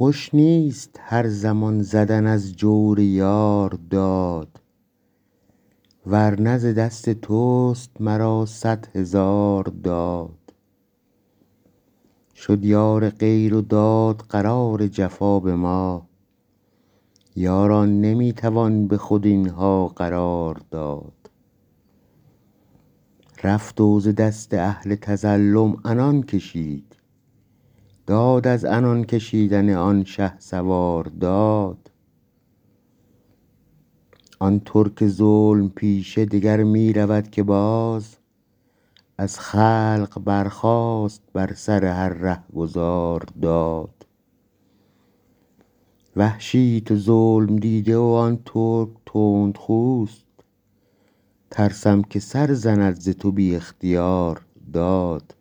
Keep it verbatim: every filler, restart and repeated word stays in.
خوش نیست هر زمان زدن از جور یار داد، ورنه ز دست توست مرا صد هزار داد. شد یار غیر و داد قرار جفا به ما، یاران نمی توان به خود اینها قرار داد. رفت و ز دست اهل تظلم عنان کشید، داد از عنان کشیدن آن شهسوار داد. آن ترک ظلم پیشه دگر می رود که باز، از خلق برخاست بر سر هر رهگذار داد. وحشی تو ظلم دیده و آن ترک تندخوست، ترسم که سر زند ز تو بی اختیار داد.